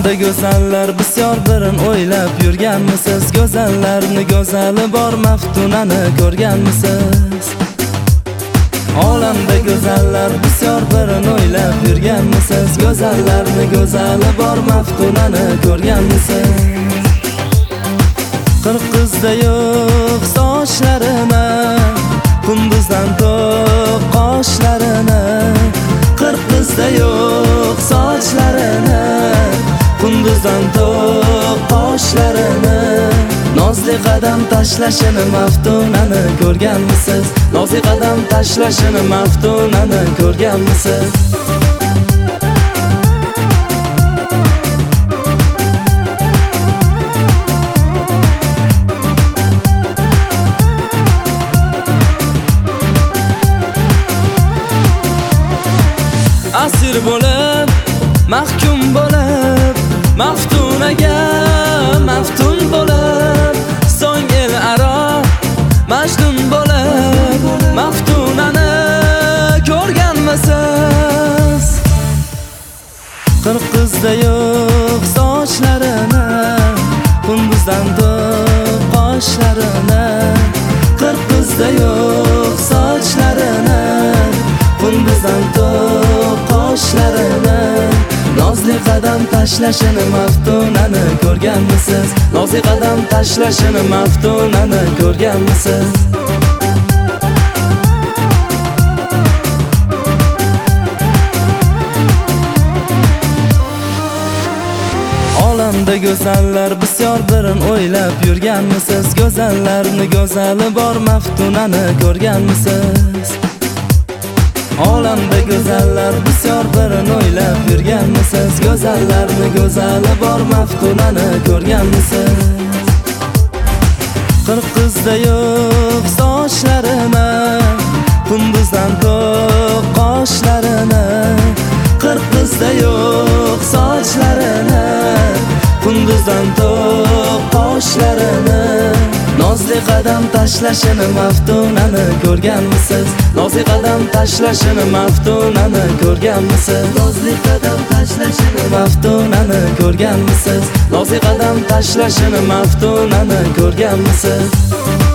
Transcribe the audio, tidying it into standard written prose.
Olamda go'zallar bisyor birin o'ylab yurganmisiz? Go'zallarni go'zali bor Maftunani ko'rganmisiz? Olamda go'zallar bisyor birin o'ylab yurganmisiz? Go'zallarni go'zali bor Maftunani ko'rganmisiz? Qirq qizda yo'q sochlarini, qunduzdan to'q qoshlarini. Qirq qizda yo'q sochlarini, qunduzdan to'q qoshlarini. Nozli qadam tashlashini Maftunani ko'rganmisiz? Nozli qadam tashlashini Maftunani ko'rganmisiz? Asir bo'lib, mahkum bo'lib, Maftunaga maftun bo'lib, so'ng el aro majnun bo'lib, Maftunani ko'rganmisiz? Qirq qizda yo'q sochlarini, qunduzdan to'q qoshlarini. Qirq qizda yo'q sochlarini, qunduzdan to'q qoshlarini. Nozli qadam tashlashini Maftunani ko'rganmisiz? Nozli qadam tashlashini Maftunani ko'rganmisiz? Olamda go'zallar bisyor birin o'ylab yurganmisiz? Go'zallarni go'zali bor Maftunani ko'rganmisiz? Olamda go'zallar bisyor birin o'ylab yurganmisiz? Go'zallarni go'zali bor Maftunani ko'rganmisiz? Qirq qizda yo'q sochlarini, qunduzdan to'q qoshlarini. Qirq qizda yo'q sochlarini, qunduzdan to'q qoshlarini. Nozli qadam tashlashini Maftunani ko'rganmisiz? Nozli qadam tashlashini Maftunani ko'rganmisiz? Nozli qadam tashlashini Maftunani ko'rganmisiz? Nozli qadam tashlashini Maftunani ko'rganmisiz?